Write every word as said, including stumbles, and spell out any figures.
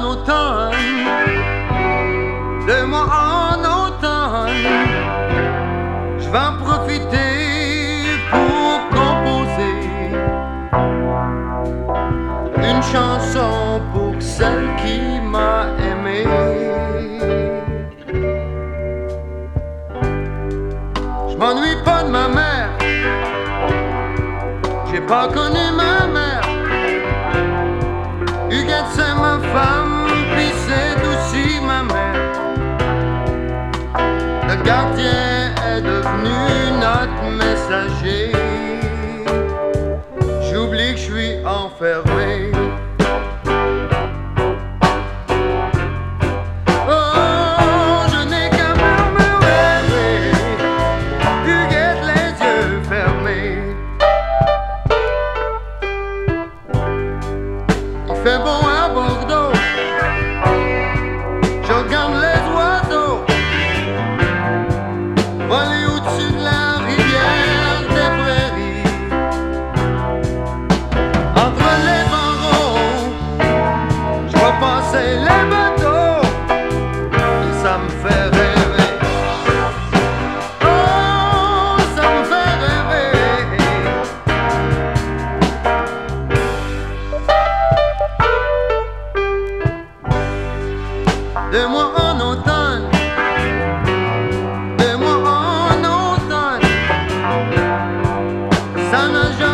en automne, deux mois en automne, je vais en profiter pour composer une chanson pour celle qui m'a aimé. Je m'ennuie pas de ma mère, j'ai pas connu ma mère. Huguette c'est ma femme, puis c'est aussi ma mère. Le gardien est devenu notre messager. J'oublie que je suis enfermé. Oh, je n'ai qu'à murmurer, Huguette les yeux fermés. Il fait bon à Bordeaux, je regarde les oiseaux voler au-dessus de la rivière des prairies. Entre les barreaux, je vois passer les bateaux et ça me fait rêver. Oh, ça me fait rêver. Deux mois en automne, deux mois en automne, ça n'a jamais